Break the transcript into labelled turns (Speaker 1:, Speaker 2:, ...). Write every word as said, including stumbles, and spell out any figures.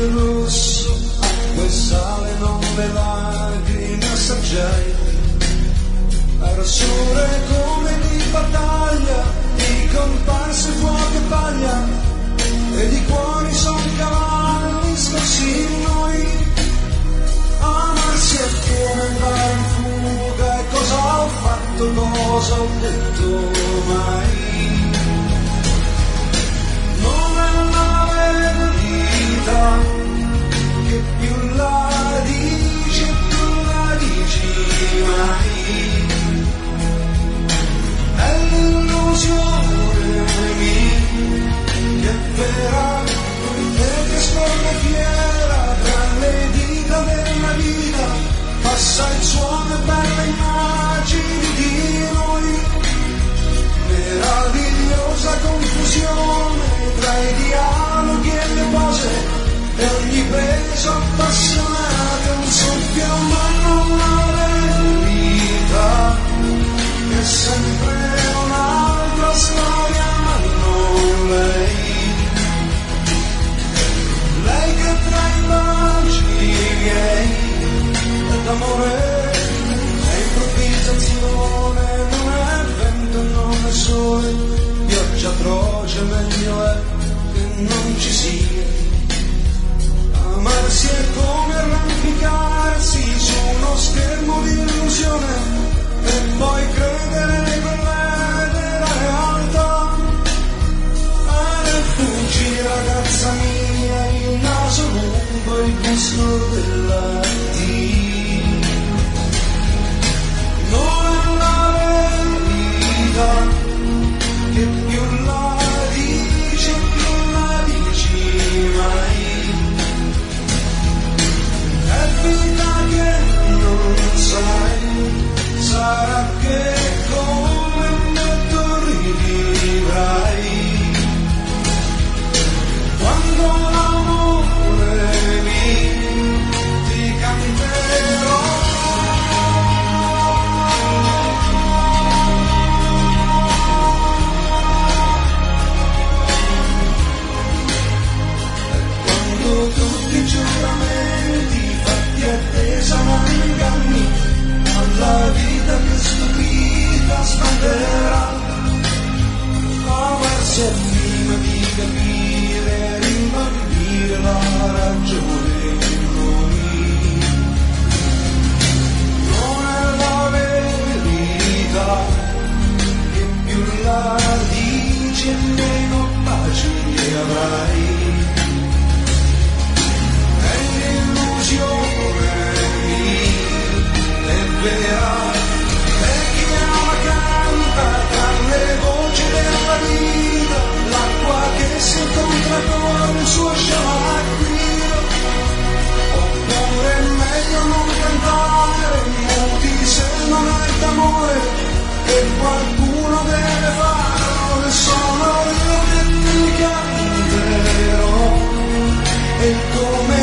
Speaker 1: vestito rosso, acqua e sale, non le lacrime assaggiai. Era sole come di battaglia, di comparse fuoco e paglia, e di cuori son cavalli scossi in noi. Amarsi è come andare in fuga, e cosa ho fatto, cosa ho detto mai. Non è una verità che più la dici e più la dici mai. È l'illusione mia che è vera e che scorre fiera tra le dita della vita, passa il suono e belle immagini di noi, meravigliosa confusione tra i dialoghi e le pose, e ogni preso appassionato è un soffio, ma non la verità, che è sempre un'altra storia, ma non lei. Lei che tra i baci miei è d'amore, è improvvisazione, non è vento e non è sole, pioggia atroce, meglio è che non ci sia. Amarsi è come arrampicarsi su uno schermo di illusione e poi credere in quelle della realtà. E fuggi, ragazza mia, il naso lungo, il gusto della Dio. Non è una verità che più la dici e più la dici mai. È vita che non sai, sarà che come un detto rivivrai. Quando l'amore mi ti canterò. Quando tutti i giuramenti fatti a te saranno inganni, alla vita che stupita sbanderà. Amarsi è prima di capire, rimbambire la ragione in noi. Non è la verità che più la dici e meno pace avrai. È l'illusione mia, è vera, e chi ama canta tra le voci della vita, l'acqua che si incontra con il suo sciacquio. Oppure è meglio non cantare, muti se non hai d'amore, e qualcuno deve farlo, e sono io che ti canterò. E come